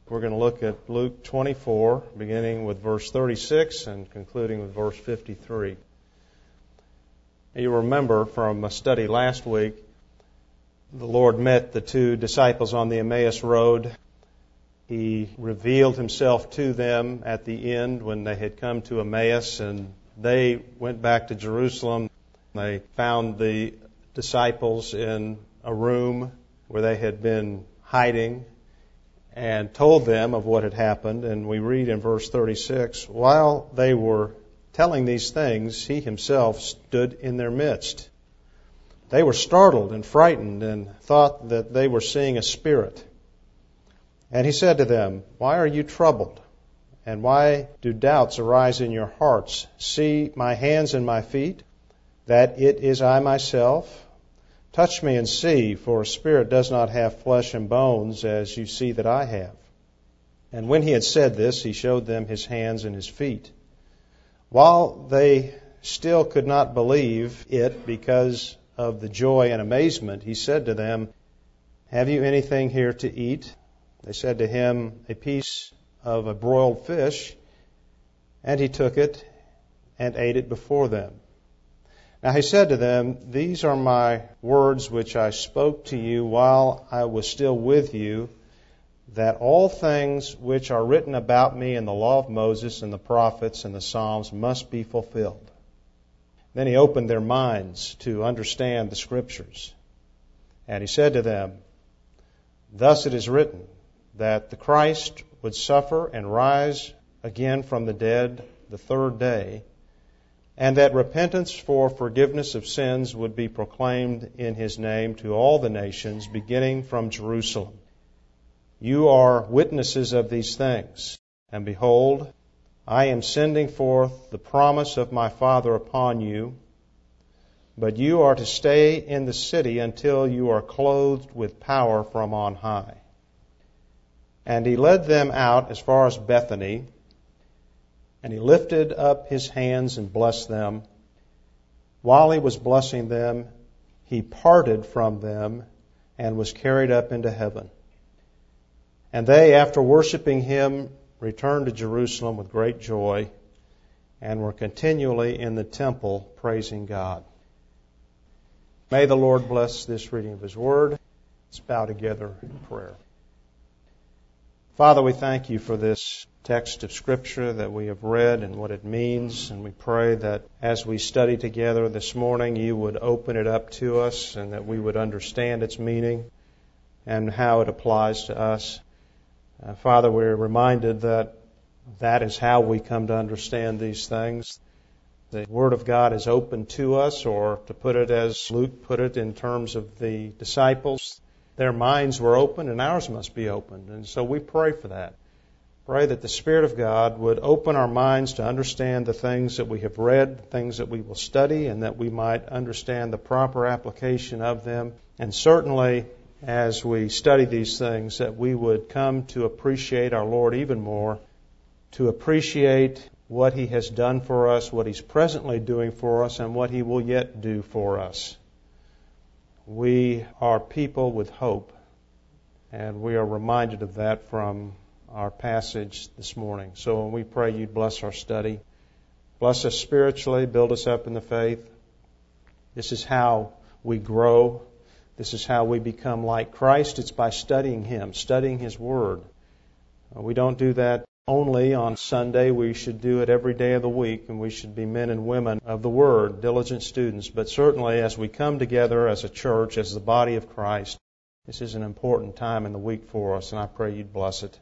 We're going to look at Luke 24, beginning with verse 36 and concluding with verse 53. You remember from a study last week, the Lord met the two disciples on the Emmaus Road. He revealed Himself to them at the end when they had come to Emmaus, and they went back to Jerusalem. They found the disciples in a room where they had been hiding and told them of what had happened. And we read in verse 36, while they were telling these things, He Himself stood in their midst. They were startled and frightened and thought that they were seeing a spirit. And He said to them, why are you troubled? And why do doubts arise in your hearts? See my hands and my feet, that it is I myself. Touch me and see, for a spirit does not have flesh and bones, as you see that I have. And when He had said this, He showed them His hands and His feet. While they still could not believe it because of the joy and amazement, He said to them, have you anything here to eat? They said to Him, a piece of a broiled fish. And He took it and ate it before them. Now He said to them, these are my words which I spoke to you while I was still with you, that all things which are written about me in the law of Moses and the prophets and the Psalms must be fulfilled. Then He opened their minds to understand the Scriptures. And He said to them, thus it is written, that the Christ would suffer and rise again from the dead the third day, and that repentance for forgiveness of sins would be proclaimed in His name to all the nations, beginning from Jerusalem. You are witnesses of these things. And behold, I am sending forth the promise of my Father upon you, but you are to stay in the city until you are clothed with power from on high. And He led them out as far as Bethany, and He lifted up His hands and blessed them. While He was blessing them, He parted from them and was carried up into heaven. And they, after worshiping Him, returned to Jerusalem with great joy and were continually in the temple praising God. May the Lord bless this reading of His Word. Let's bow together in prayer. Father, we thank You for this text of Scripture that we have read and what it means, and we pray that as we study together this morning, You would open it up to us and that we would understand its meaning and how it applies to us. Father, we're reminded that that is how we come to understand these things. The Word of God is open to us, or to put it as Luke put it in terms of the disciples, their minds were open and ours must be opened. And so we pray for that. Pray that the Spirit of God would open our minds to understand the things that we have read, things that we will study, and that we might understand the proper application of them. And certainly, as we study these things, that we would come to appreciate our Lord even more, to appreciate what He has done for us, what He's presently doing for us, and what He will yet do for us. We are people with hope, and we are reminded of that from our passage this morning. So when we pray You'd bless our study, bless us spiritually, build us up in the faith. This is how we grow. This is how we become like Christ. It's by studying Him, studying His Word. We don't do that only on Sunday. We should do it every day of the week, and we should be men and women of the Word, diligent students. But certainly as we come together as a church, as the body of Christ, this is an important time in the week for us, and I pray You'd bless it.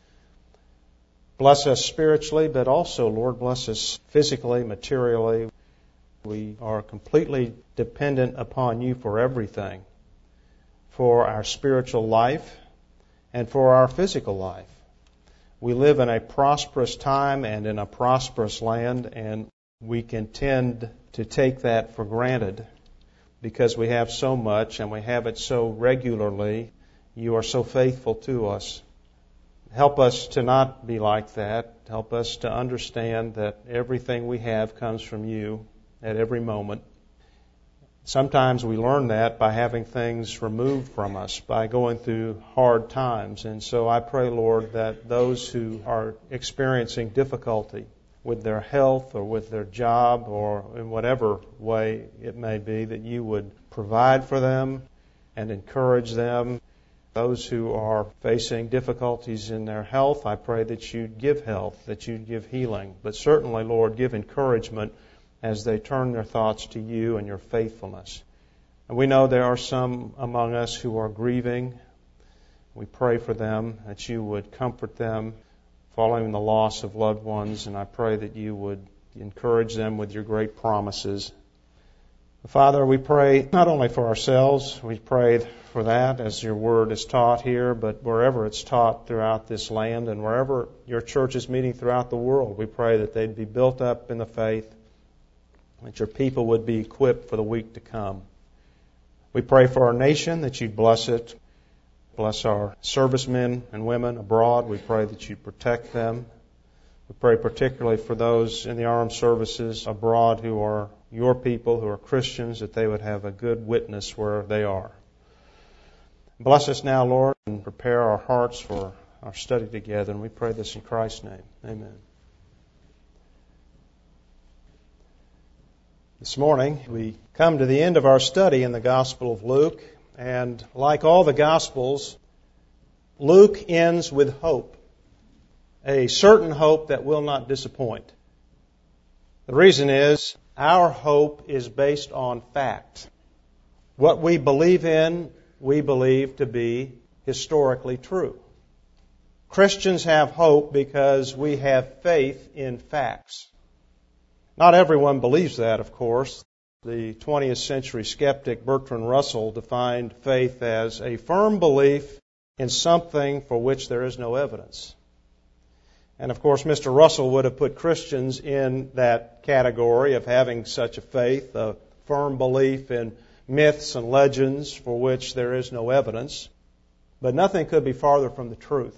Bless us spiritually, but also, Lord, bless us physically, materially. We are completely dependent upon You for everything, for our spiritual life and for our physical life. We live in a prosperous time and in a prosperous land, and we can tend to take that for granted because we have so much and we have it so regularly. You are so faithful to us. Help us to not be like that. Help us to understand that everything we have comes from You at every moment. Sometimes we learn that by having things removed from us, by going through hard times. And so I pray, Lord, that those who are experiencing difficulty with their health or with their job or in whatever way it may be, that you would provide for them and encourage them. Those who are facing difficulties in their health, I pray that you'd give health, that you'd give healing. But certainly, Lord, give encouragement as they turn their thoughts to you and your faithfulness. And we know there are some among us who are grieving. We pray for them, that you would comfort them following the loss of loved ones, and I pray that you would encourage them with your great promises. Father, we pray not only for ourselves, we pray for that as your word is taught here, but wherever it's taught throughout this land and wherever your church is meeting throughout the world, we pray that they'd be built up in the faith, that your people would be equipped for the week to come. We pray for our nation, that you'd bless it. Bless our servicemen and women abroad. We pray that you protect them. We pray particularly for those in the armed services abroad who are your people, who are Christians, that they would have a good witness where they are. Bless us now, Lord, and prepare our hearts for our study together. And we pray this in Christ's name. Amen. This morning, we come to the end of our study in the Gospel of Luke. And like all the Gospels, Luke ends with hope, a certain hope that will not disappoint. The reason is our hope is based on fact. What we believe in, we believe to be historically true. Christians have hope because we have faith in facts. Not everyone believes that, of course. The 20th century skeptic Bertrand Russell defined faith as a firm belief in something for which there is no evidence. And of course, Mr. Russell would have put Christians in that category of having such a faith, a firm belief in myths and legends for which there is no evidence. But nothing could be farther from the truth.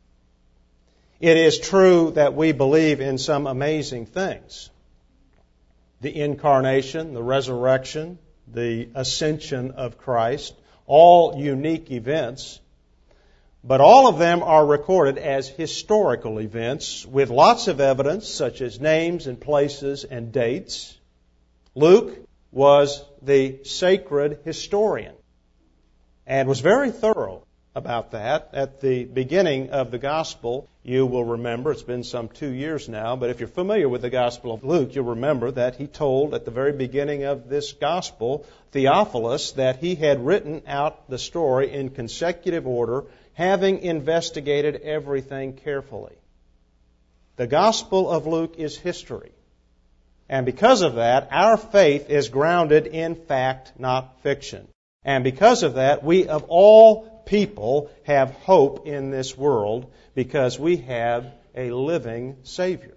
It is true that we believe in some amazing things. The incarnation, the resurrection, the ascension of Christ, all unique events, but all of them are recorded as historical events with lots of evidence, such as names and places and dates. Luke was the sacred historian and was very thorough about that. At the beginning of the Gospel, you will remember, it's been some 2 years now, but if you're familiar with the Gospel of Luke, you'll remember that he told at the very beginning of this Gospel, Theophilus, that he had written out the story in consecutive order, having investigated everything carefully. The Gospel of Luke is history. And because of that, our faith is grounded in fact, not fiction. And because of that, we of all people have hope in this world because we have a living Savior.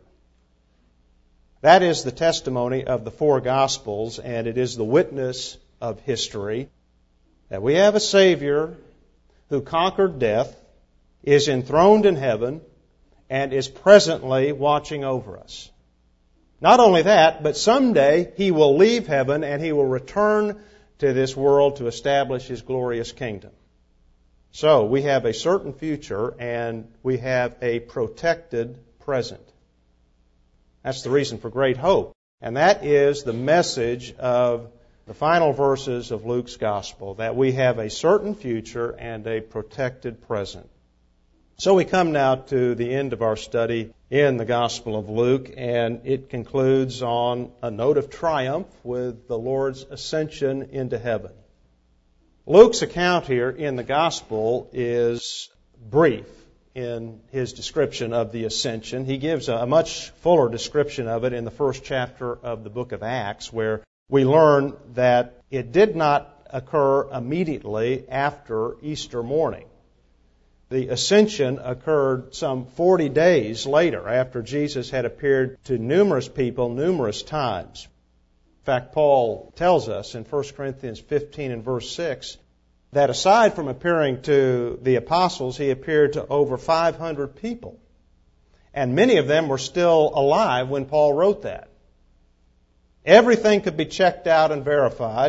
That is the testimony of the four Gospels, and it is the witness of history that we have a Savior who conquered death, is enthroned in heaven, and is presently watching over us. Not only that, but someday He will leave heaven and He will return to this world to establish His glorious kingdom. So we have a certain future and we have a protected present. That's the reason for great hope. And that is the message of the final verses of Luke's Gospel, that we have a certain future and a protected present. So we come now to the end of our study in the Gospel of Luke, and it concludes on a note of triumph with the Lord's ascension into heaven. Luke's account here in the Gospel is brief in his description of the ascension. He gives a much fuller description of it in the first chapter of the book of Acts, where we learn that it did not occur immediately after Easter morning. The ascension occurred some 40 days later, after Jesus had appeared to numerous people numerous times. In fact, Paul tells us in 1 Corinthians 15 and verse 6 that aside from appearing to the apostles, he appeared to over 500 people. And many of them were still alive when Paul wrote that. Everything could be checked out and verified,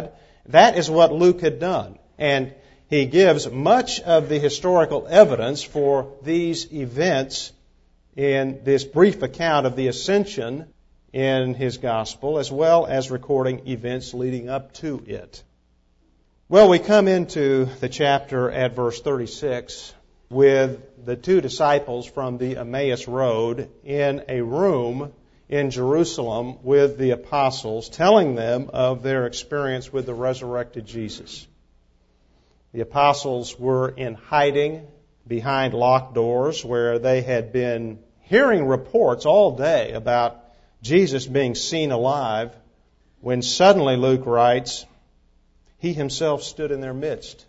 That is what Luke had done. And he gives much of the historical evidence for these events in this brief account of the ascension in his gospel, as well as recording events leading up to it. Well, we come into the chapter at verse 36 with the two disciples from the Emmaus Road in a room in Jerusalem with the apostles, telling them of their experience with the resurrected Jesus. The apostles were in hiding behind locked doors where they had been hearing reports all day about Jesus being seen alive, when suddenly, Luke writes, he himself stood in their midst.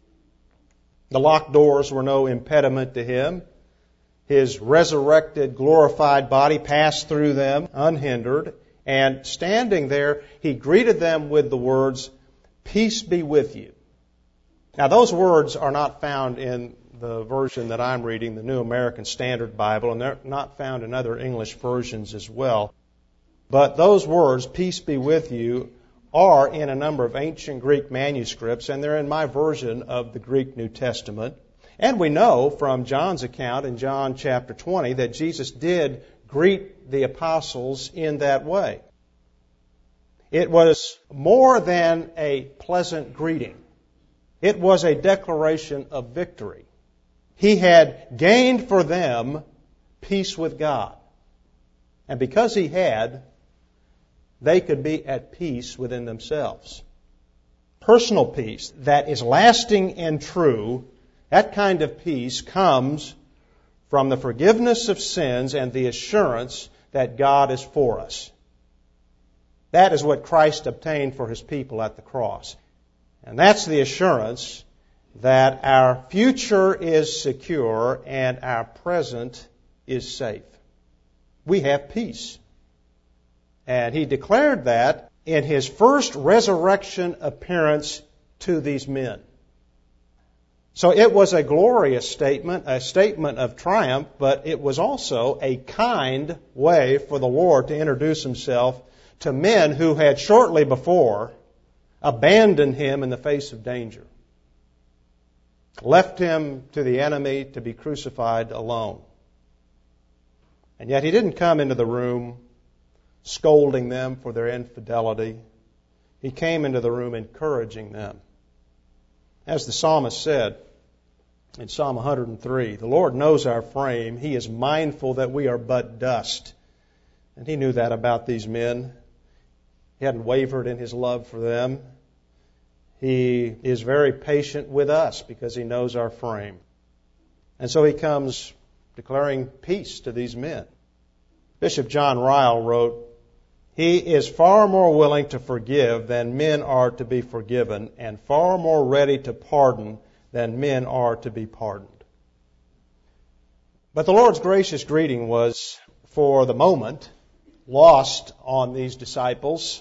The locked doors were no impediment to him. His resurrected, glorified body passed through them unhindered, and standing there, he greeted them with the words, "Peace be with you." Now, those words are not found in the version that I'm reading, the New American Standard Bible, and they're not found in other English versions as well. But those words, "Peace be with you," are in a number of ancient Greek manuscripts, and they're in my version of the Greek New Testament. And we know from John's account in John chapter 20 that Jesus did greet the apostles in that way. It was more than a pleasant greeting. It was a declaration of victory. He had gained for them peace with God. And because he had, they could be at peace within themselves. Personal peace that is lasting and true, that kind of peace comes from the forgiveness of sins and the assurance that God is for us. That is what Christ obtained for his people at the cross. And that's the assurance that our future is secure and our present is safe. We have peace. And he declared that in his first resurrection appearance to these men. So it was a glorious statement, a statement of triumph, but it was also a kind way for the Lord to introduce himself to men who had shortly before abandoned him in the face of danger, left him to the enemy to be crucified alone. And yet he didn't come into the room scolding them for their infidelity. He came into the room encouraging them. As the psalmist said in Psalm 103, the Lord knows our frame. He is mindful that we are but dust. And he knew that about these men. He hadn't wavered in his love for them. He is very patient with us because he knows our frame. And so he comes declaring peace to these men. Bishop John Ryle wrote, "He is far more willing to forgive than men are to be forgiven, and far more ready to pardon than men are to be pardoned." But the Lord's gracious greeting was, for the moment, lost on these disciples.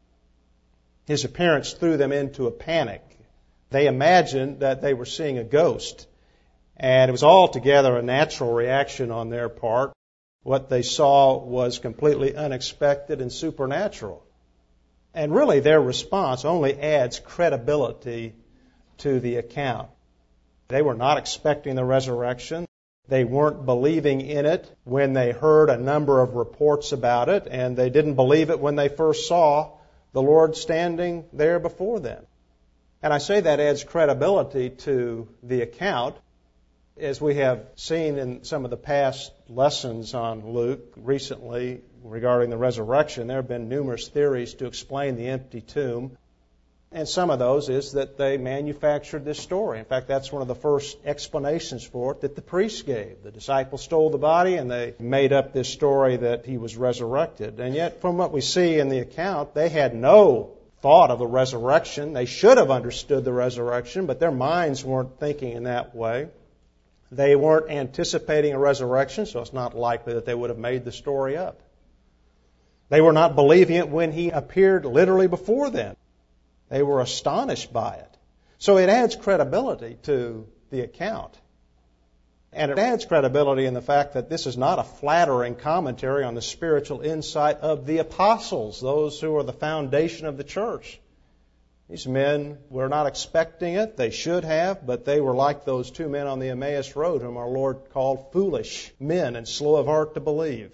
His appearance threw them into a panic. They imagined that they were seeing a ghost, and it was altogether a natural reaction on their part. What they saw was completely unexpected and supernatural. And really, their response only adds credibility to the account. They were not expecting the resurrection. They weren't believing in it when they heard a number of reports about it, and they didn't believe it when they first saw the Lord standing there before them. And I say that adds credibility to the account. As we have seen in some of the past lessons on Luke recently regarding the resurrection, there have been numerous theories to explain the empty tomb. And some of those is that they manufactured this story. In fact, that's one of the first explanations for it that the priests gave. The disciples stole the body and they made up this story that he was resurrected. And yet, from what we see in the account, they had no thought of the resurrection. They should have understood the resurrection, but their minds weren't thinking in that way. They weren't anticipating a resurrection, so it's not likely that they would have made the story up. They were not believing it when he appeared literally before them. They were astonished by it. So it adds credibility to the account. And it adds credibility in the fact that this is not a flattering commentary on the spiritual insight of the apostles, those who are the foundation of the church. These men were not expecting it. They should have, but they were like those two men on the Emmaus Road whom our Lord called foolish men and slow of heart to believe.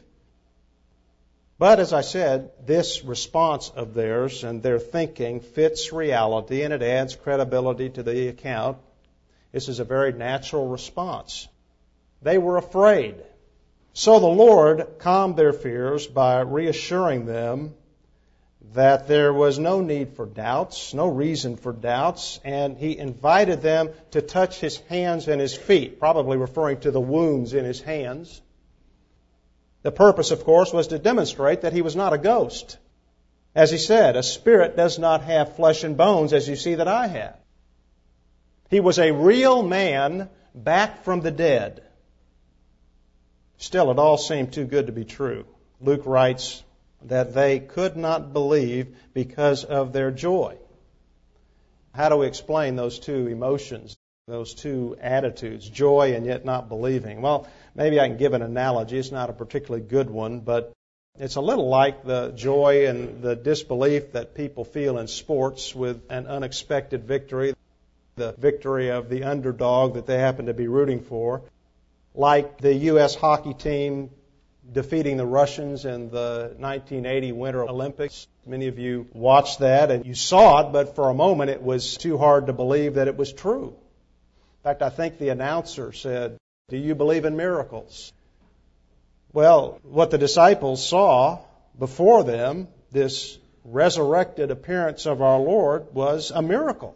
But as I said, this response of theirs and their thinking fits reality and it adds credibility to the account. This is a very natural response. They were afraid. So the Lord calmed their fears by reassuring them that there was no need for doubts, no reason for doubts, and He invited them to touch His hands and His feet, probably referring to the wounds in His hands. The purpose, of course, was to demonstrate that He was not a ghost. As He said, a spirit does not have flesh and bones as you see that I have. He was a real man back from the dead. Still, it all seemed too good to be true. Luke writes that they could not believe because of their joy. How do we explain those two emotions, those two attitudes, joy and yet not believing? Well, maybe I can give an analogy. It's not a particularly good one, but it's a little like the joy and the disbelief that people feel in sports with an unexpected victory, the victory of the underdog that they happen to be rooting for, like the U.S. hockey team defeating the Russians in the 1980 Winter Olympics. Many of you watched that and you saw it, but for a moment it was too hard to believe that it was true. In fact, I think the announcer said, "Do you believe in miracles?" Well, what the disciples saw before them, this resurrected appearance of our Lord, was a miracle.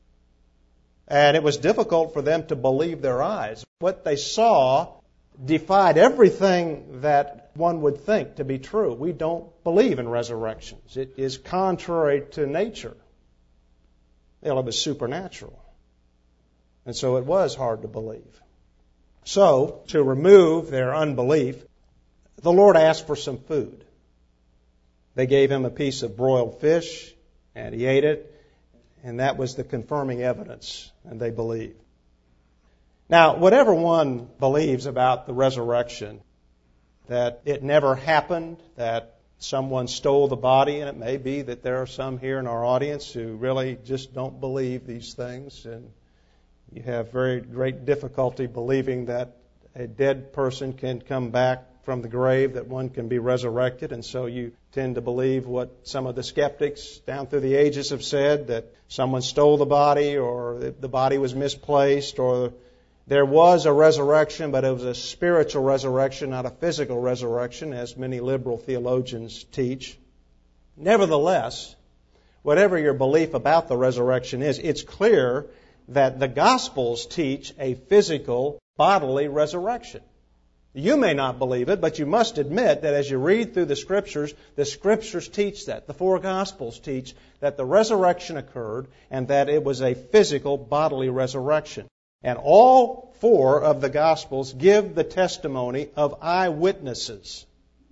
And it was difficult for them to believe their eyes. What they saw defied everything that one would think to be true. We don't believe in resurrections. It is contrary to nature. Well, it was supernatural. And so it was hard to believe. So, to remove their unbelief, the Lord asked for some food. They gave Him a piece of broiled fish, and He ate it, and that was the confirming evidence, and they believed. Now, whatever one believes about the resurrection, that it never happened, that someone stole the body, and it may be that there are some here in our audience who really just don't believe these things, and you have very great difficulty believing that a dead person can come back from the grave, that one can be resurrected, and so you tend to believe what some of the skeptics down through the ages have said, that someone stole the body, or the body was misplaced, or there was a resurrection, but it was a spiritual resurrection, not a physical resurrection, as many liberal theologians teach. Nevertheless, whatever your belief about the resurrection is, it's clear that the Gospels teach a physical, bodily resurrection. You may not believe it, but you must admit that as you read through the Scriptures teach that. The four Gospels teach that the resurrection occurred and that it was a physical, bodily resurrection. And all four of the Gospels give the testimony of eyewitnesses.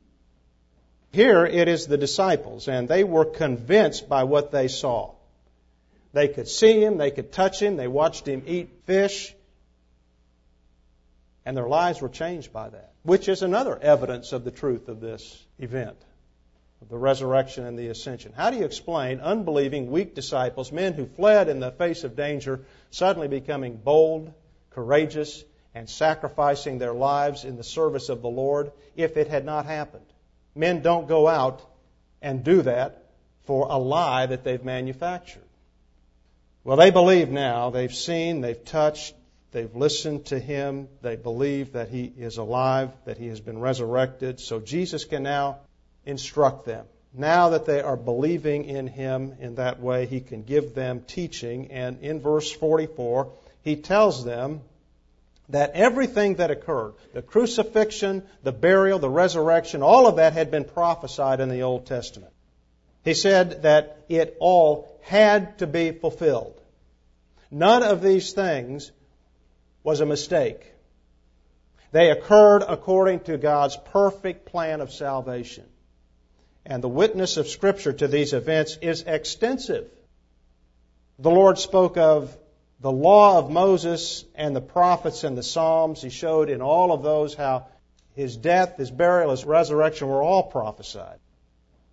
Here it is the disciples, and they were convinced by what they saw. They could see Him, they could touch Him, they watched Him eat fish, and their lives were changed by that, which is another evidence of the truth of this event, of the resurrection and the ascension. How do you explain unbelieving, weak disciples, men who fled in the face of danger, suddenly becoming bold, courageous, and sacrificing their lives in the service of the Lord if it had not happened? Men don't go out and do that for a lie that they've manufactured. Well, they believe now. They've seen, they've touched, they've listened to Him. They believe that He is alive, that He has been resurrected. So Jesus can now instruct them. Now that they are believing in Him in that way, He can give them teaching. And in verse 44, He tells them that everything that occurred, the crucifixion, the burial, the resurrection, all of that had been prophesied in the Old Testament. He said that it all had to be fulfilled. None of these things was a mistake. They occurred according to God's perfect plan of salvation. And the witness of Scripture to these events is extensive. The Lord spoke of the law of Moses and the prophets and the Psalms. He showed in all of those how His death, His burial, His resurrection were all prophesied.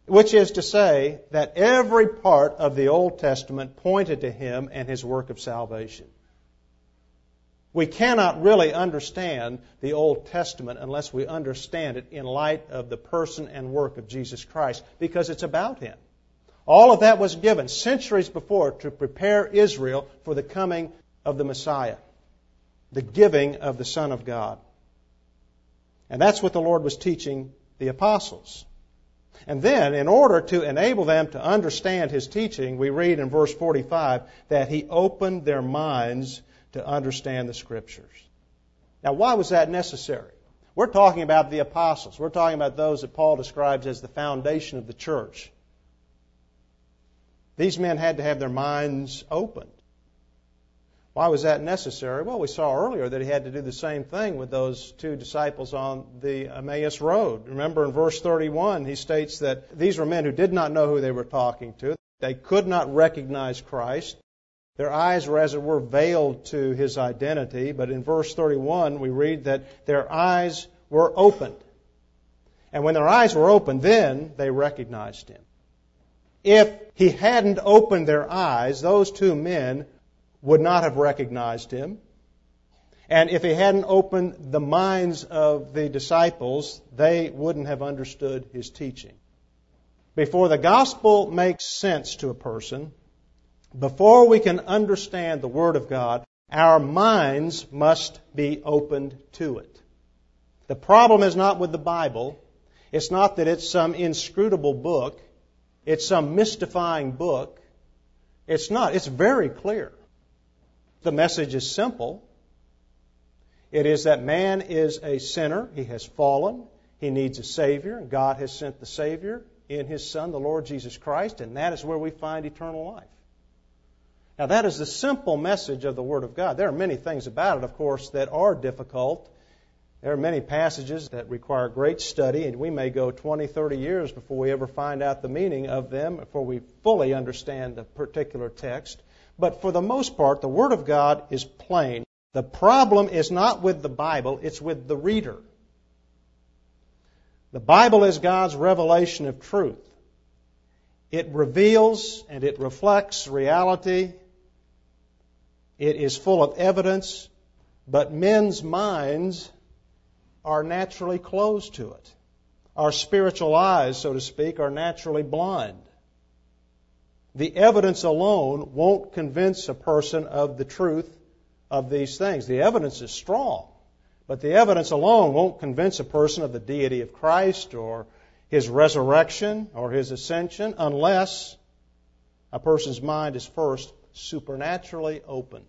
which is to say that every part of the Old Testament pointed to Him and His work of salvation. We cannot really understand the Old Testament unless we understand it in light of the person and work of Jesus Christ, because it's about Him. All of that was given centuries before to prepare Israel for the coming of the Messiah, the giving of the Son of God. And that's what the Lord was teaching the apostles. And then, in order to enable them to understand His teaching, we read in verse 45 that He opened their minds to understand the Scriptures. Now, why was that necessary? We're talking about the apostles. We're talking about those that Paul describes as the foundation of the church. These men had to have their minds opened. Why was that necessary? Well, we saw earlier that He had to do the same thing with those two disciples on the Emmaus Road. Remember in verse 31, he states that these were men who did not know who they were talking to. They could not recognize Christ. Their eyes were, as it were, veiled to His identity. But in verse 31, we read that their eyes were opened. And when their eyes were opened, then they recognized Him. If He hadn't opened their eyes, those two men would not have recognized Him. And if He hadn't opened the minds of the disciples, they wouldn't have understood His teaching. Before the gospel makes sense to a person, before we can understand the Word of God, our minds must be opened to it. The problem is not with the Bible. It's not that it's some inscrutable book. It's some mystifying book. It's not. It's very clear. The message is simple. It is that man is a sinner. He has fallen. He needs a Savior. And God has sent the Savior in His Son, the Lord Jesus Christ, and that is where we find eternal life. Now, that is the simple message of the Word of God. There are many things about it, of course, that are difficult. There are many passages that require great study, and we may go 20, 30 years before we ever find out the meaning of them, before we fully understand a particular text. But for the most part, the Word of God is plain. The problem is not with the Bible, it's with the reader. The Bible is God's revelation of truth. It reveals and it reflects reality. It is full of evidence, but men's minds are naturally closed to it. Our spiritual eyes, so to speak, are naturally blind. The evidence alone won't convince a person of the truth of these things. The evidence is strong, but the evidence alone won't convince a person of the deity of Christ or His resurrection or His ascension unless a person's mind is first supernaturally opened.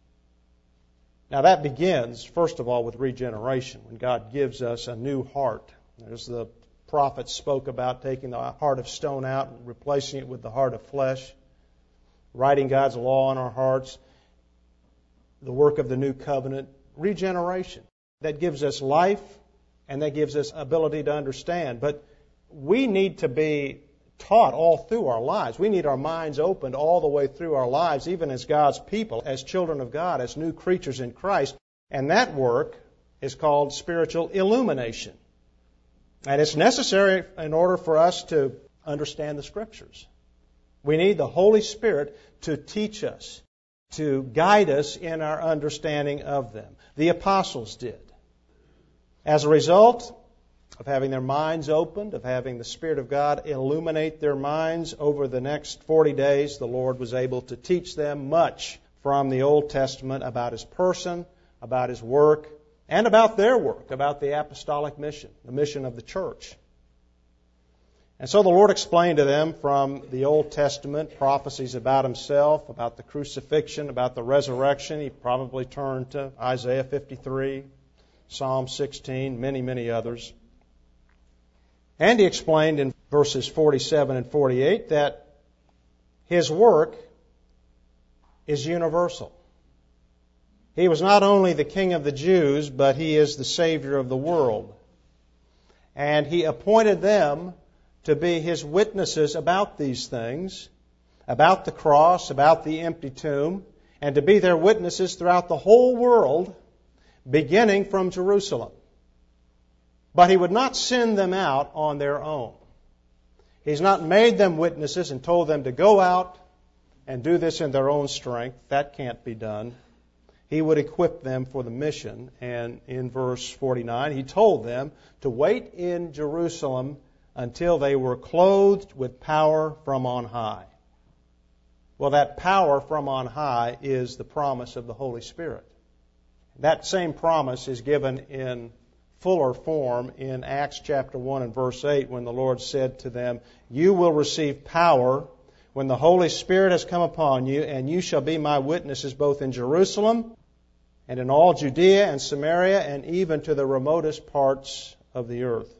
Now that begins, first of all, with regeneration, when God gives us a new heart. As the prophets spoke about taking the heart of stone out and replacing it with the heart of flesh, writing God's law on our hearts, the work of the new covenant, regeneration. That gives us life and that gives us ability to understand. But we need to be taught all through our lives. We need our minds opened all the way through our lives, even as God's people, as children of God, as new creatures in Christ. And that work is called spiritual illumination. And it's necessary in order for us to understand the Scriptures. We need the Holy Spirit to teach us, to guide us in our understanding of them. The apostles did. As a result of having their minds opened, of having the Spirit of God illuminate their minds over the next 40 days, the Lord was able to teach them much from the Old Testament about His person, about His work, and about their work, about the apostolic mission, the mission of the church. And so the Lord explained to them from the Old Testament prophecies about Himself, about the crucifixion, about the resurrection. He probably turned to Isaiah 53, Psalm 16, many, many others. And He explained in verses 47 and 48 that His work is universal. He was not only the King of the Jews, but He is the Savior of the world. And He appointed them to be His witnesses about these things, about the cross, about the empty tomb, and to be their witnesses throughout the whole world, beginning from Jerusalem. But He would not send them out on their own. He's not made them witnesses and told them to go out and do this in their own strength. That can't be done. He would equip them for the mission. And in verse 49, He told them to wait in Jerusalem until they were clothed with power from on high. Well, that power from on high is the promise of the Holy Spirit. That same promise is given in fuller form in Acts chapter 1 and verse 8 when the Lord said to them, "You will receive power when the Holy Spirit has come upon you, and you shall be my witnesses both in Jerusalem and in all Judea and Samaria and even to the remotest parts of the earth."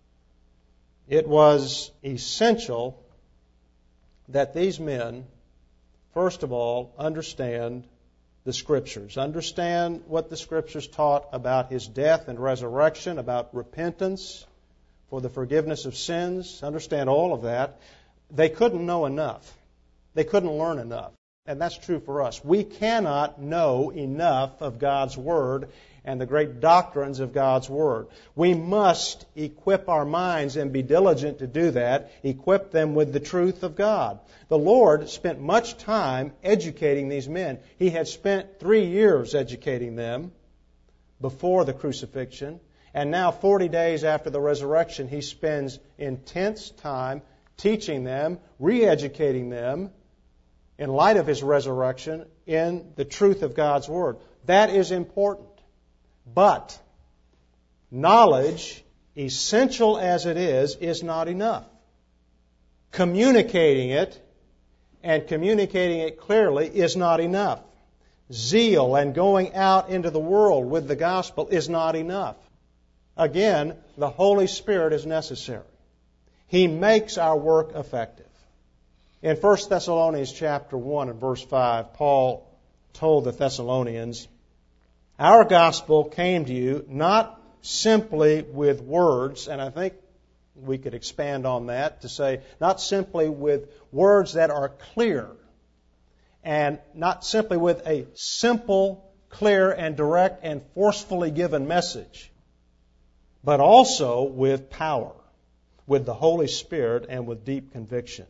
It was essential that these men, first of all, understand the Scriptures. Understand what the Scriptures taught about His death and resurrection, about repentance for the forgiveness of sins. Understand all of that. They couldn't know enough. They couldn't learn enough. And that's true for us. We cannot know enough of God's Word and the great doctrines of God's Word. We must equip our minds and be diligent to do that, equip them with the truth of God. The Lord spent much time educating these men. He had spent 3 years educating them before the crucifixion, and now 40 days after the resurrection, He spends intense time teaching them, re-educating them in light of His resurrection in the truth of God's Word. That is important. But knowledge, essential as it is not enough. Communicating it, and communicating it clearly, is not enough. Zeal and going out into the world with the gospel is not enough. Again, the Holy Spirit is necessary. He makes our work effective. In 1 Thessalonians chapter 1 and verse 5, Paul told the Thessalonians, "Our gospel came to you not simply with words," and I think we could expand on that to say, not simply with words that are clear, and not simply with a simple, clear, and direct and forcefully given message, but also with power, with the Holy Spirit, and with deep conviction.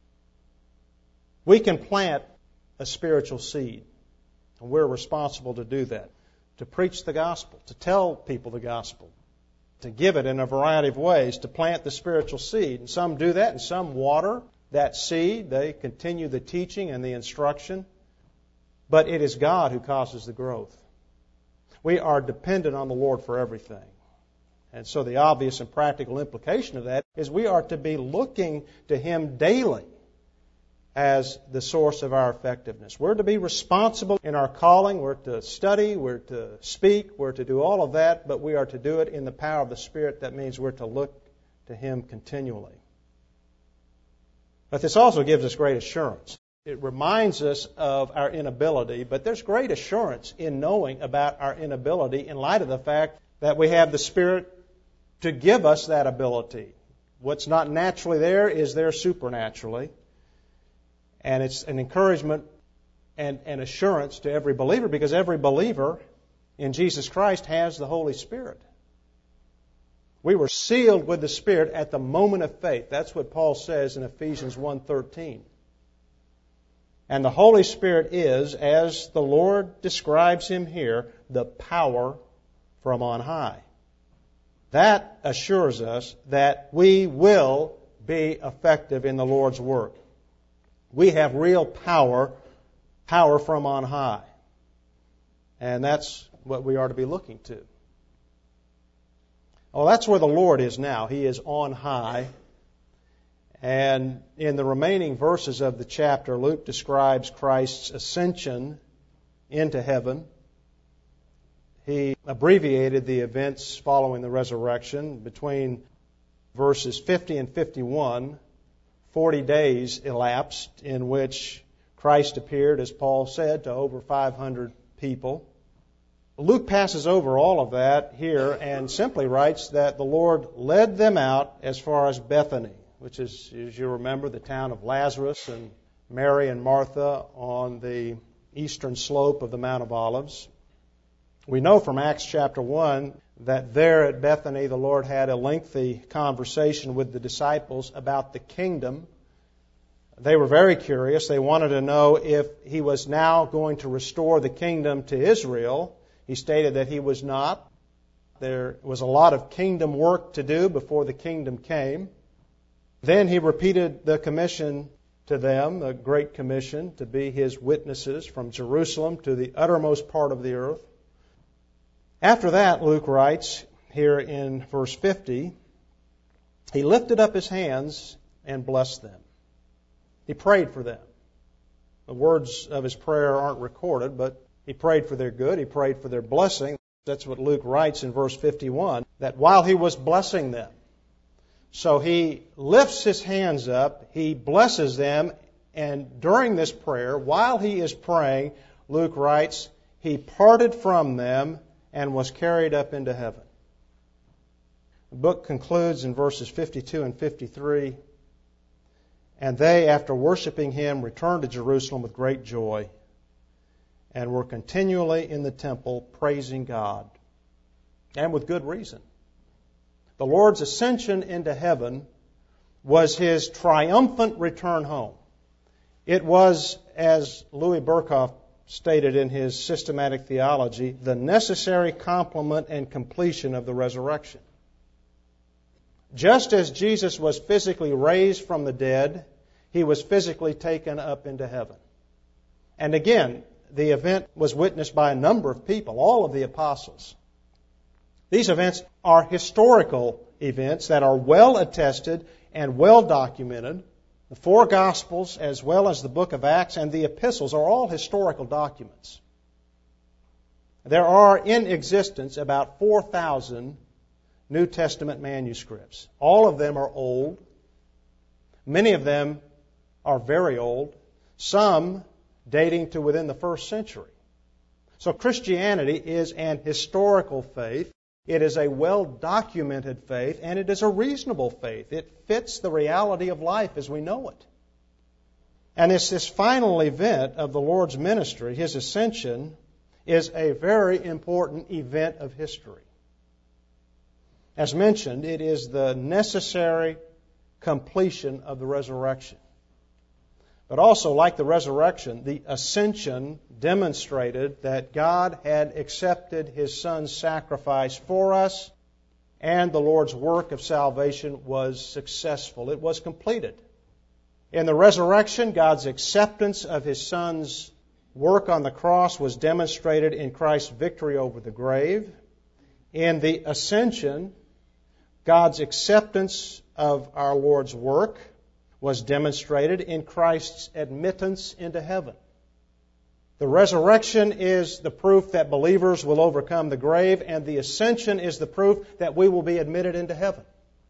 We can plant a spiritual seed, and we're responsible to do that. To preach the gospel, to tell people the gospel, to give it in a variety of ways, to plant the spiritual seed. And some do that, and some water that seed. They continue the teaching and the instruction. But it is God who causes the growth. We are dependent on the Lord for everything. And so the obvious and practical implication of that is we are to be looking to Him daily as the source of our effectiveness. We're to be responsible in our calling. We're to study. We're to speak. We're to do all of that, but we are to do it in the power of the Spirit. That means we're to look to Him continually. But this also gives us great assurance. It reminds us of our inability, but there's great assurance in knowing about our inability in light of the fact that we have the Spirit to give us that ability. What's not naturally there is there supernaturally. And it's an encouragement and an assurance to every believer, because every believer in Jesus Christ has the Holy Spirit. We were sealed with the Spirit at the moment of faith. That's what Paul says in Ephesians 1:13. And the Holy Spirit is, as the Lord describes Him here, the power from on high. That assures us that we will be effective in the Lord's work. We have real power from on high. And that's what we are to be looking to. Oh, that's where the Lord is now. He is on high. And in the remaining verses of the chapter, Luke describes Christ's ascension into heaven. He abbreviated the events following the resurrection between verses 50 and 51. 40 days elapsed in which Christ appeared, as Paul said, to over 500 people. Luke passes over all of that here and simply writes that the Lord led them out as far as Bethany, which is, as you remember, the town of Lazarus and Mary and Martha on the eastern slope of the Mount of Olives. We know from Acts chapter 1 that there at Bethany the Lord had a lengthy conversation with the disciples about the kingdom. They were very curious. They wanted to know if He was now going to restore the kingdom to Israel. He stated that He was not. There was a lot of kingdom work to do before the kingdom came. Then He repeated the commission to them, the Great Commission, to be His witnesses from Jerusalem to the uttermost part of the earth. After that, Luke writes here in verse 50, He lifted up His hands and blessed them. He prayed for them. The words of His prayer aren't recorded, but He prayed for their good. He prayed for their blessing. That's what Luke writes in verse 51, that while He was blessing them. So He lifts His hands up, He blesses them, and during this prayer, while He is praying, Luke writes, He parted from them and was carried up into heaven. The book concludes in verses 52 and 53, and they, after worshiping Him, returned to Jerusalem with great joy and were continually in the temple praising God, and with good reason. The Lord's ascension into heaven was His triumphant return home. It was, as Louis Berkhoff stated in his systematic theology, the necessary complement and completion of the resurrection. Just as Jesus was physically raised from the dead, He was physically taken up into heaven. And again, the event was witnessed by a number of people, all of the apostles. These events are historical events that are well attested and well documented. The four Gospels, as well as the book of Acts and the epistles, are all historical documents. There are in existence about 4,000 New Testament manuscripts. All of them are old. Many of them are very old. Some dating to within the first century. So Christianity is an historical faith. It is a well-documented faith, and it is a reasonable faith. It fits the reality of life as we know it. And this final event of the Lord's ministry, His ascension, is a very important event of history. As mentioned, it is the necessary completion of the resurrection. But also, like the resurrection, the ascension demonstrated that God had accepted His Son's sacrifice for us, and the Lord's work of salvation was successful. It was completed. In the resurrection, God's acceptance of His Son's work on the cross was demonstrated in Christ's victory over the grave. In the ascension, God's acceptance of our Lord's work was demonstrated in Christ's admittance into heaven. The resurrection is the proof that believers will overcome the grave, and the ascension is the proof that we will be admitted into heaven.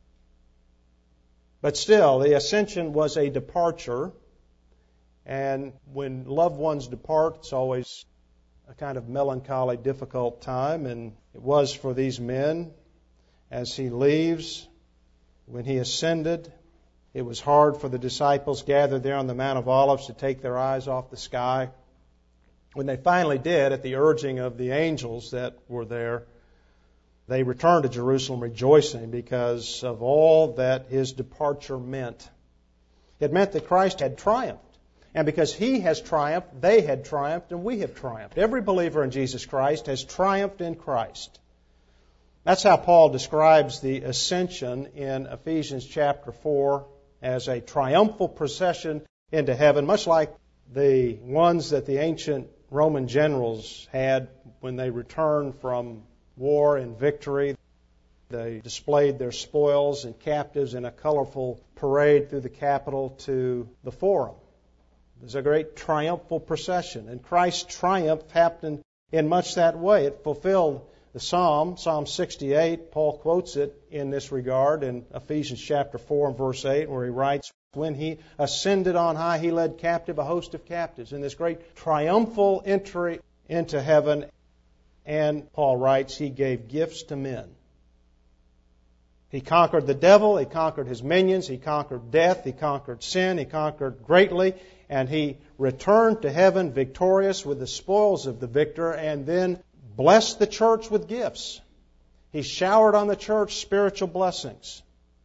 But still, the ascension was a departure, and when loved ones depart, it's always a kind of melancholy, difficult time, and it was for these men as He leaves. When He ascended, it was hard for the disciples gathered there on the Mount of Olives to take their eyes off the sky. When they finally did, at the urging of the angels that were there, they returned to Jerusalem rejoicing because of all that His departure meant. It meant that Christ had triumphed. And because He has triumphed, they had triumphed, and we have triumphed. Every believer in Jesus Christ has triumphed in Christ. That's how Paul describes the ascension in Ephesians chapter 4 as a triumphal procession into heaven, much like the ones that the ancient Roman generals had when they returned from war and victory. They displayed their spoils and captives in a colorful parade through the Capitol to the Forum. It was a great triumphal procession, and Christ's triumph happened in much that way. It fulfilled the Psalm 68. Paul quotes it in this regard in Ephesians chapter 4 and verse 8, where he writes, when He ascended on high, He led captive a host of captives. In this great triumphal entry into heaven, and Paul writes, He gave gifts to men. He conquered the devil, He conquered his minions, He conquered death, He conquered sin, He conquered greatly, and He returned to heaven victorious with the spoils of the victor, and then blessed the church with gifts. He showered on the church spiritual blessings.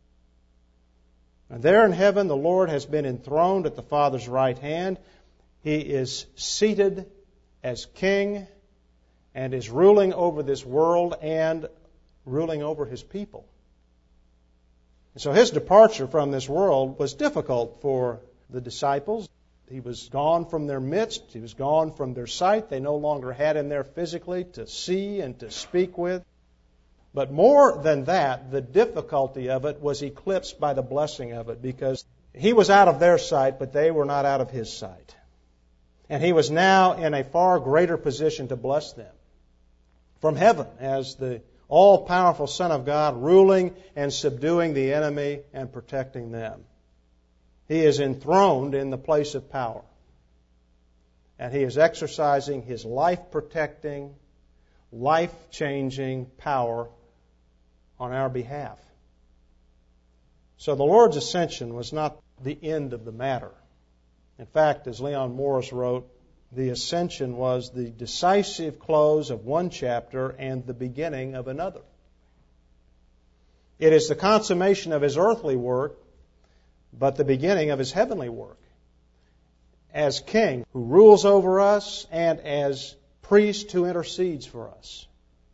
And there in heaven, the Lord has been enthroned at the Father's right hand. He is seated as King and is ruling over this world and ruling over His people. And so His departure from this world was difficult for the disciples. He was gone from their midst. He was gone from their sight. They no longer had Him there physically to see and to speak with. But more than that, the difficulty of it was eclipsed by the blessing of it, because He was out of their sight, but they were not out of His sight. And He was now in a far greater position to bless them from heaven as the all-powerful Son of God, ruling and subduing the enemy and protecting them. He is enthroned in the place of power. And He is exercising His life-protecting, life-changing power on our behalf. So the Lord's ascension was not the end of the matter. In fact, as Leon Morris wrote, the ascension was the decisive close of one chapter and the beginning of another. It is the consummation of His earthly work, but the beginning of His heavenly work as King who rules over us and as priest who intercedes for us.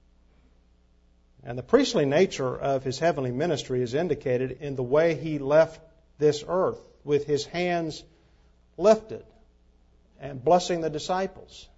And the priestly nature of His heavenly ministry is indicated in the way He left this earth with His hands lifted and blessing the disciples.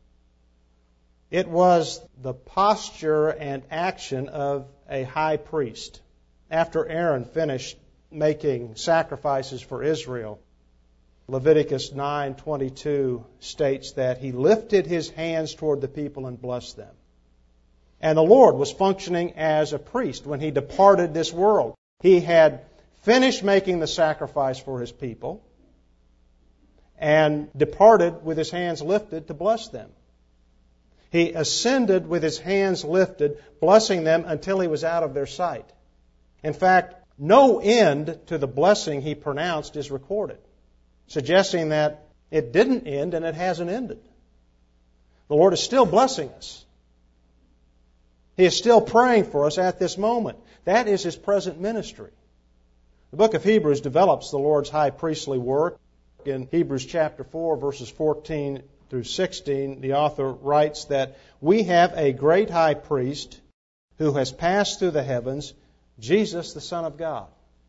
It was the posture and action of a high priest. After Aaron finished making sacrifices for Israel, Leviticus 9:22 states that he lifted his hands toward the people and blessed them. And the Lord was functioning as a priest when He departed this world. He had finished making the sacrifice for His people and departed with His hands lifted to bless them. He ascended with His hands lifted, blessing them until He was out of their sight. In fact, no end to the blessing He pronounced is recorded, suggesting that it didn't end and it hasn't ended. The Lord is still blessing us. He is still praying for us at this moment. That is His present ministry. The book of Hebrews develops the Lord's high priestly work. In Hebrews chapter 4, verses 14 through 16, the author writes that we have a great high priest who has passed through the heavens, Jesus, the Son of God.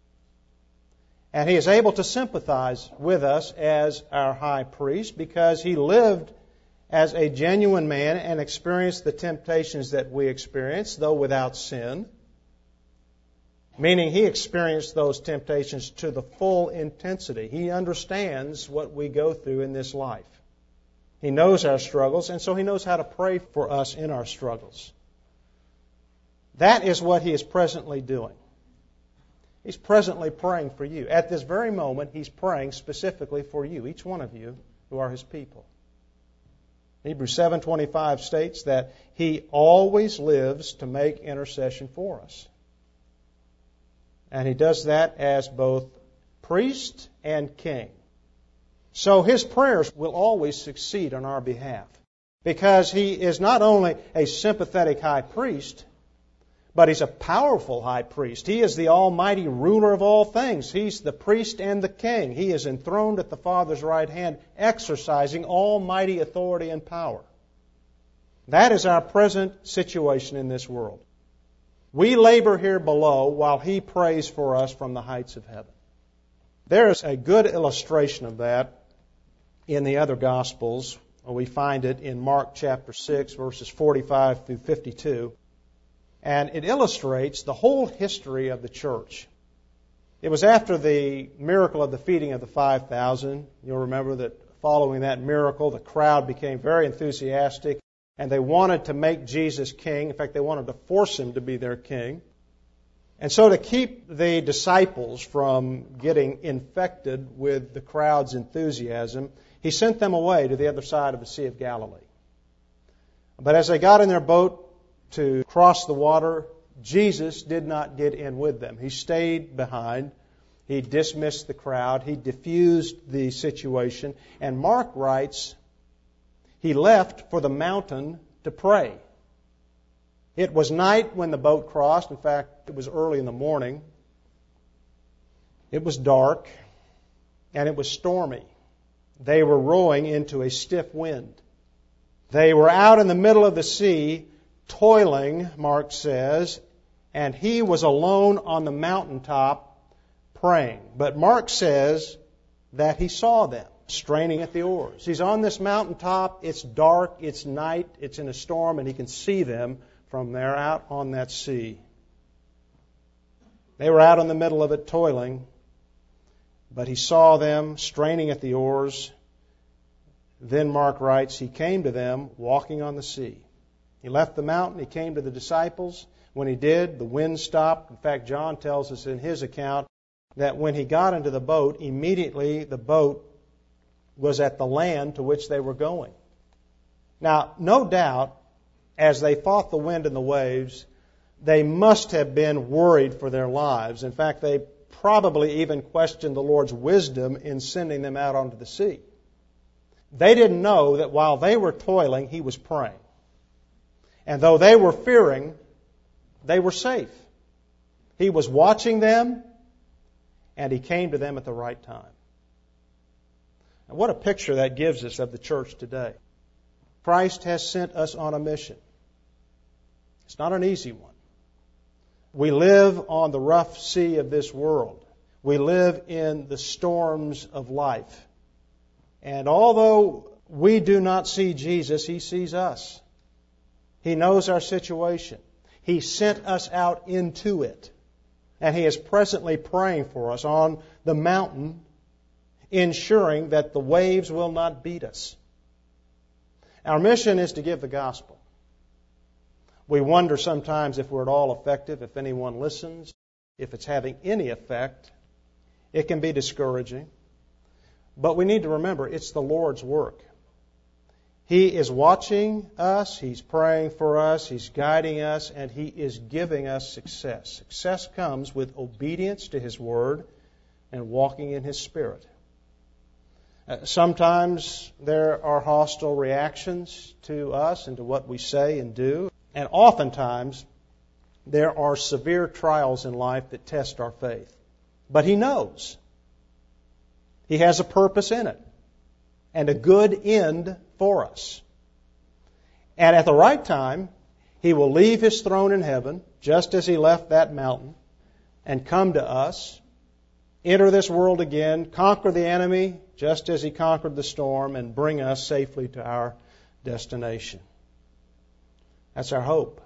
And He is able to sympathize with us as our high priest because He lived as a genuine man and experienced the temptations that we experience, though without sin. Meaning He experienced those temptations to the full intensity. He understands what we go through in this life. He knows our struggles, and so He knows how to pray for us in our struggles. That is what He is presently doing. He's presently praying for you. At this very moment, He's praying specifically for you, each one of you who are His people. Hebrews 7:25 states that He always lives to make intercession for us. And He does that as both priest and king. So His prayers will always succeed on our behalf, because He is not only a sympathetic high priest, but He's a powerful high priest. He is the almighty ruler of all things. He's the priest and the king. He is enthroned at the Father's right hand, exercising almighty authority and power. That is our present situation in this world. We labor here below while He prays for us from the heights of heaven. There is a good illustration of that in the other Gospels. We find it in Mark chapter 6, verses 45 through 52. And it illustrates the whole history of the church. It was after the miracle of the feeding of the 5,000. You'll remember that following that miracle, the crowd became very enthusiastic, and they wanted to make Jesus king. In fact, they wanted to force Him to be their king. And so to keep the disciples from getting infected with the crowd's enthusiasm, He sent them away to the other side of the Sea of Galilee. But as they got in their boat to cross the water, Jesus did not get in with them. He stayed behind. He dismissed the crowd. He diffused the situation. And Mark writes, He left for the mountain to pray. It was night when the boat crossed. In fact, it was early in the morning. It was dark, and it was stormy. They were rowing into a stiff wind. They were out in the middle of the sea, toiling, Mark says, and he was alone on the mountaintop praying. But Mark says that he saw them straining at the oars. He's on this mountaintop, it's dark, it's night, it's in a storm, and he can see them from there out on that sea. They were out in the middle of it toiling, but he saw them straining at the oars. Then Mark writes, he came to them walking on the sea. He left the mountain, he came to the disciples. When he did, the wind stopped. In fact, John tells us in his account that when he got into the boat, immediately the boat was at the land to which they were going. Now, no doubt, as they fought the wind and the waves, they must have been worried for their lives. In fact, they probably even questioned the Lord's wisdom in sending them out onto the sea. They didn't know that while they were toiling, He was praying. And though they were fearing, they were safe. He was watching them, and He came to them at the right time. And what a picture that gives us of the church today. Christ has sent us on a mission. It's not an easy one. We live on the rough sea of this world. We live in the storms of life. And although we do not see Jesus, He sees us. He knows our situation. He sent us out into it. And He is presently praying for us on the mountain, ensuring that the waves will not beat us. Our mission is to give the gospel. We wonder sometimes if we're at all effective, if anyone listens, if it's having any effect. It can be discouraging. But we need to remember it's the Lord's work. He is watching us, He's praying for us, He's guiding us, and He is giving us success. Success comes with obedience to His Word and walking in His Spirit. Sometimes there are hostile reactions to us and to what we say and do. And oftentimes there are severe trials in life that test our faith. But He knows. He has a purpose in it and a good end for us. And at the right time, He will leave His throne in heaven, just as He left that mountain, and come to us, enter this world again, conquer the enemy, just as He conquered the storm, and bring us safely to our destination. That's our hope.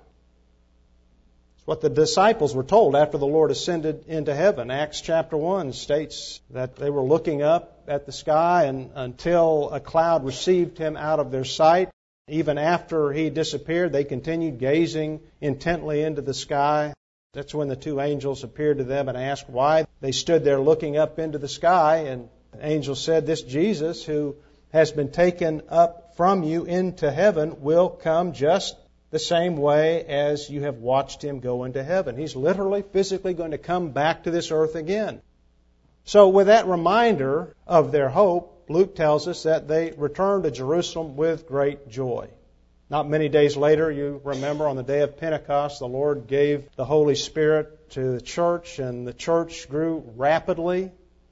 It's what the disciples were told after the Lord ascended into heaven. Acts chapter 1 states that they were looking up at the sky and until a cloud received Him out of their sight. Even after He disappeared, they continued gazing intently into the sky. That's when the two angels appeared to them and asked why they stood there looking up into the sky. And the angel said, this Jesus who has been taken up from you into heaven will come just the same way as you have watched Him go into heaven. He's literally, physically going to come back to this earth again. So with that reminder of their hope, Luke tells us that they returned to Jerusalem with great joy. Not many days later, you remember, on the day of Pentecost, the Lord gave the Holy Spirit to the church, and the church grew rapidly.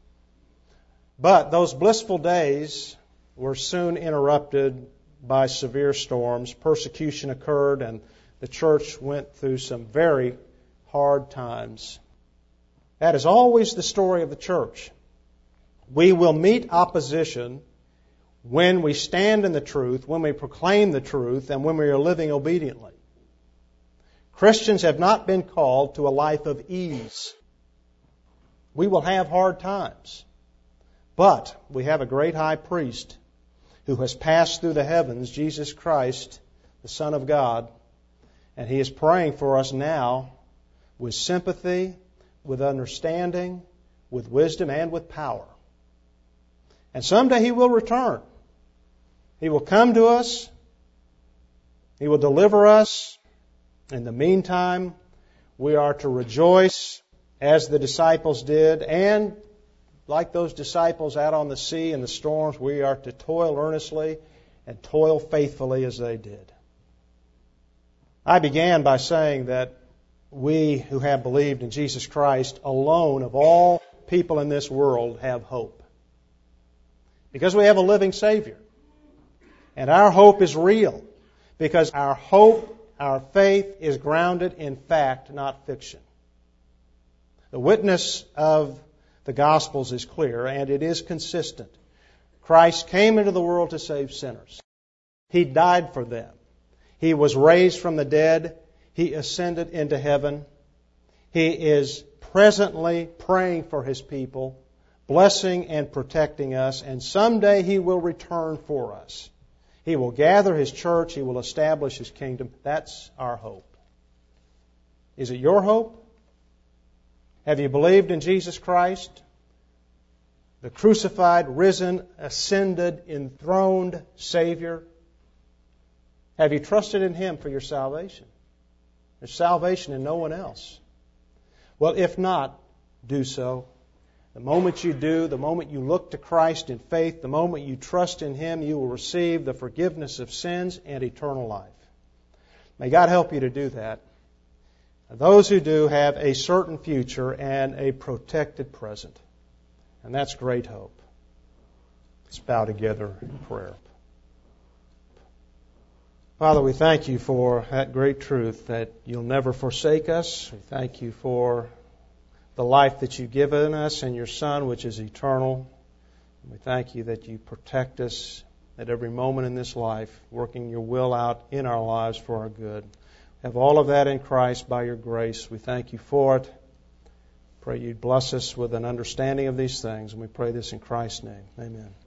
But those blissful days were soon interrupted by severe storms. Persecution occurred, and the church went through some very hard times. That is always the story of the church. We will meet opposition when we stand in the truth, when we proclaim the truth, and when we are living obediently. Christians have not been called to a life of ease. We will have hard times. But we have a great high priest who has passed through the heavens, Jesus Christ, the Son of God, and He is praying for us now with sympathy, with understanding, with wisdom, and with power. And someday He will return. He will come to us. He will deliver us. In the meantime, we are to rejoice as the disciples did, and like those disciples out on the sea in the storms, we are to toil earnestly and toil faithfully as they did. I began by saying that we who have believed in Jesus Christ alone of all people in this world have hope. Because we have a living Savior. And our hope is real. Because our hope, our faith is grounded in fact, not fiction. The witness of the Gospels is clear, and it is consistent. Christ came into the world to save sinners. He died for them. He was raised from the dead. He ascended into heaven. He is presently praying for His people, blessing and protecting us, and someday He will return for us. He will gather His church. He will establish His kingdom. That's our hope. Is it your hope? Have you believed in Jesus Christ, the crucified, risen, ascended, enthroned Savior? Have you trusted in Him for your salvation? There's salvation in no one else. Well, if not, do so. The moment you do, the moment you look to Christ in faith, the moment you trust in Him, you will receive the forgiveness of sins and eternal life. May God help you to do that. Those who do have a certain future and a protected present. And that's great hope. Let's bow together in prayer. Father, we thank You for that great truth that You'll never forsake us. We thank You for the life that You've given us in Your Son, which is eternal. We thank You that You protect us at every moment in this life, working Your will out in our lives for our good. We have all of that in Christ by Your grace. We thank You for it. Pray You'd bless us with an understanding of these things, and we pray this in Christ's name. Amen.